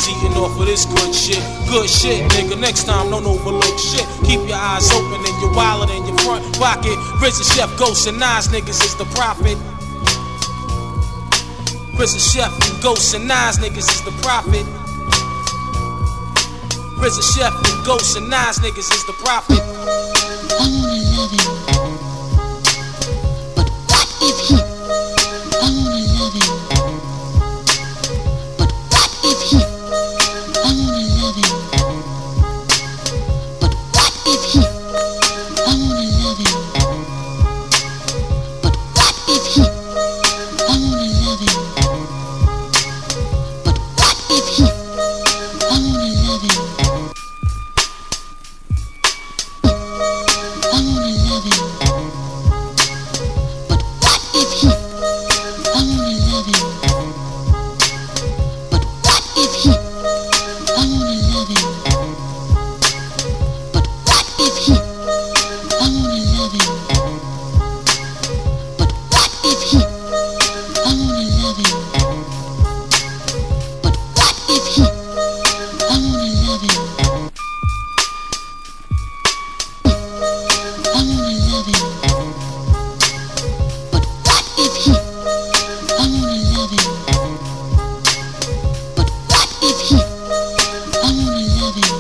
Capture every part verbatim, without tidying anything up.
is eating off of this good shit. Good shit, nigga. Next time, don't overlook shit. Keep your eyes open and your wallet in your front pocket. Prison Chef, Ghost, and Nas niggas is the prophet. Prison Chef, and Ghost, and Nas niggas is the prophet. Prison Chef, and Ghost, and Nas niggas is the prophet. I wanna love him, but what if he? I wanna love him, but what if he? I wanna love him, but what if he? I wanna love him, but what if he? I wanna love him, but what if he? I wanna love him. I wanna love him, but what if he? I wanna love him, but what if he? I wanna love him, but what if he? I wanna love him, but what if he? I wanna love him, but what if he? I wanna love him. I wanna love him, but what if he? I wanna love him, but what if he? I wanna love him,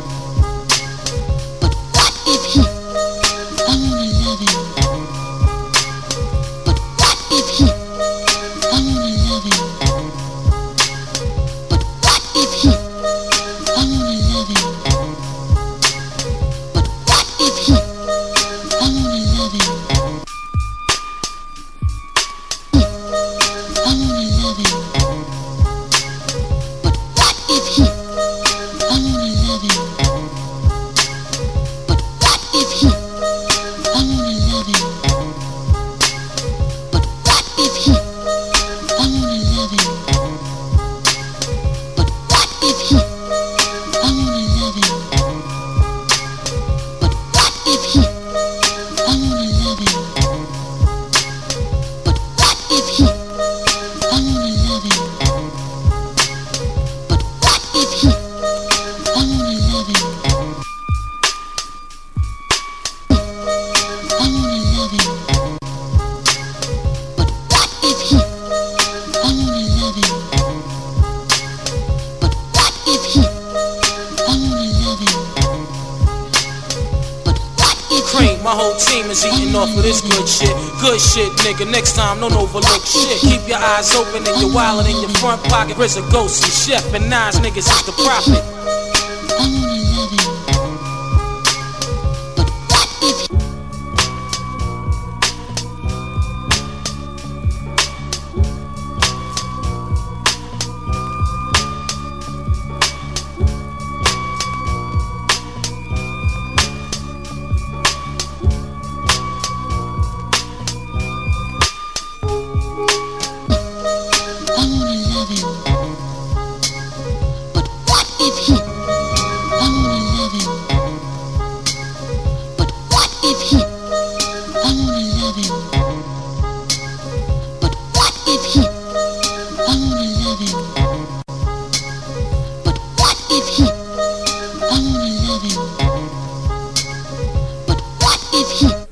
but what if he? I wanna love him, but what if he? I wanna love him, but what if he? I wanna love him, but what if he? I wanna love him. I wanna love him, but what if he? I wanna love him, but what if he? I wanna love him, but what if he? I wanna love him, but what if he? I wanna love him, but what if he? I wanna love him, but what if he? I wanna love him, but what if he? I wanna love him. I wanna love him, but what if he? I wanna love him, but what if he? I wanna love him, but what if he? Cream, my whole team is eating off of this good shit. Good shit, nigga. Next time, don't overlook shit. Keep your eyes open and your wallet in your front pocket. Prison Ghost, and Chef, and Nas niggas is the prophet. I wanna love him, but what if he? I wanna love him, but what if he? I wanna love him, but what if he? I wanna love him, but what if he? I wanna love him, but what if he? I wanna love him, but what if he?